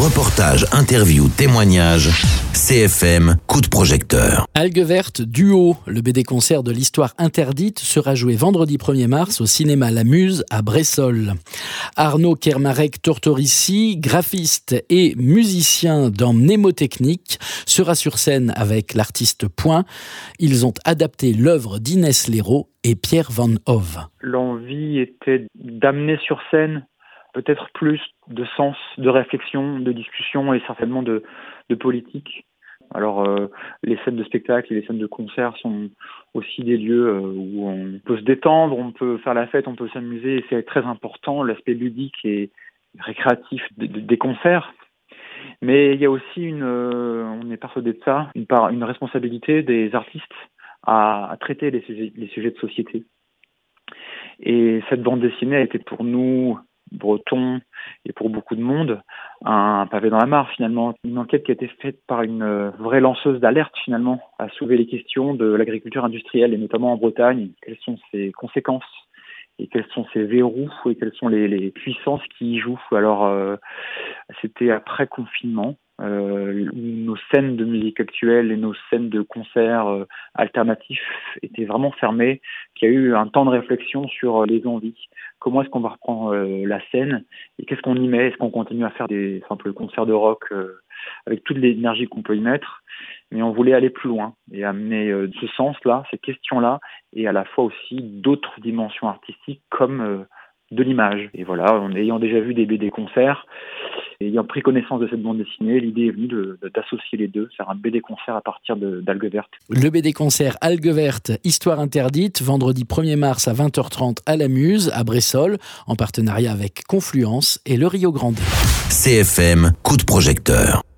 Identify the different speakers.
Speaker 1: Reportages, interviews, témoignages, CFM, coup de projecteur.
Speaker 2: Algues vertes duo, le BD-concert de l'histoire interdite sera joué vendredi 1er mars au cinéma La Muse à Bressolles. Arnaud Kermarek-Tortorici, graphiste et musicien dans Mnémotechnique, sera sur scène avec l'artiste Point. Ils ont adapté l'œuvre d'Inès Léraud et Pierre Van Hove.
Speaker 3: L'envie était d'amener sur scène peut-être plus de sens, de réflexion, de discussion et certainement de politique. Alors les scènes de spectacle et les scènes de concert sont aussi des lieux où on peut se détendre, on peut faire la fête, on peut s'amuser et c'est très important l'aspect ludique et récréatif des concerts. Mais il y a aussi on est persuadé de ça, une responsabilité des artistes à traiter les sujets de société. Et cette bande dessinée a été pour nous, Bretons, et pour beaucoup de monde, un pavé dans la mare finalement. Une enquête qui a été faite par une vraie lanceuse d'alerte finalement, à soulever les questions de l'agriculture industrielle, et notamment en Bretagne. Quelles sont ses conséquences et quels sont ses verrous et quelles sont les puissances qui y jouent. Alors, c'était après confinement. Nos scènes de musique actuelle et nos scènes de concerts alternatifs étaient vraiment fermées, qu'il y a eu un temps de réflexion sur les envies. Comment est-ce qu'on va reprendre la scène et qu'est-ce qu'on y met? Est-ce qu'on continue à faire des simples concerts de rock avec toute l'énergie qu'on peut y mettre? Mais on voulait aller plus loin et amener ce sens-là, ces questions-là, et à la fois aussi d'autres dimensions artistiques comme de l'image. Et voilà, en ayant déjà vu des BD-concerts, et ayant pris connaissance de cette bande dessinée, l'idée est venue d'associer les deux, faire un BD-concert à partir d'Algues vertes.
Speaker 2: Le BD-concert Algues vertes, histoire interdite, vendredi 1er mars à 20h30 à la Muse, à Bressolles, en partenariat avec Confluence et le Rio Grande.
Speaker 1: CFM, coup de projecteur.